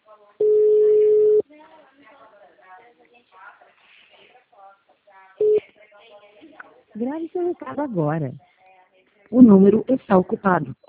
Grave seu recado agora. O número está ocupado.